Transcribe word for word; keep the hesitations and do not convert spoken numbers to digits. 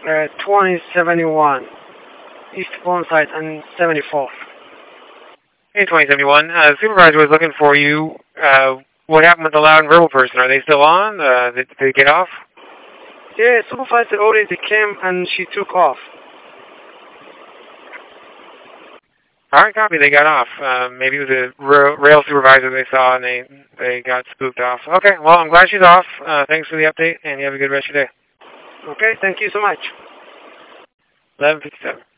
Uh, twenty seventy-one. East Burnside and seventy-fourth. Hey, twenty seventy-one. Uh, the supervisor was looking for you. Uh, what happened with the loud and verbal person? Are they still on? Uh, did, did they get off? Yeah, supervisor already came and she took off. All right, copy. They got off. Uh, maybe it was a rail, rail supervisor they saw and they, they got spooked off. Okay, well, I'm glad she's off. Uh, thanks for the update, and you have a good rest of your day. Okay, thank you so much. eleven fifty-seven.